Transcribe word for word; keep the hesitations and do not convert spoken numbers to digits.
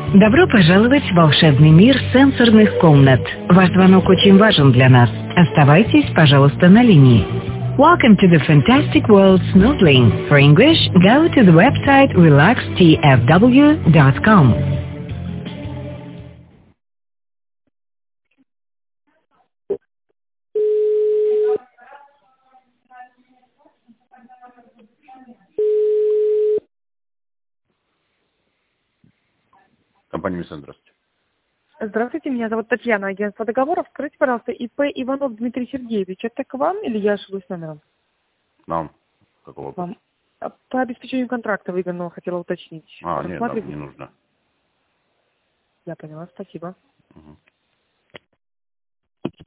Добро пожаловать в волшебный мир сенсорных комнат. Ваш звонок очень важен для нас. Оставайтесь, пожалуйста, на линии. Welcome to the fantastic world Snoodling. For English, go to the website relax t f w dot com. Компания Миссан, здравствуйте. Здравствуйте, меня зовут Татьяна, агентство договоров. Скажите, пожалуйста, ИП Иванов Дмитрий Сергеевич, это к вам или я ошиблась номером? Нам? Какого вопроса? Вам. А по обеспечению контракта выгодного хотела уточнить. А, нет, нам Рассматриваете? не нужно. Я поняла, спасибо. Угу.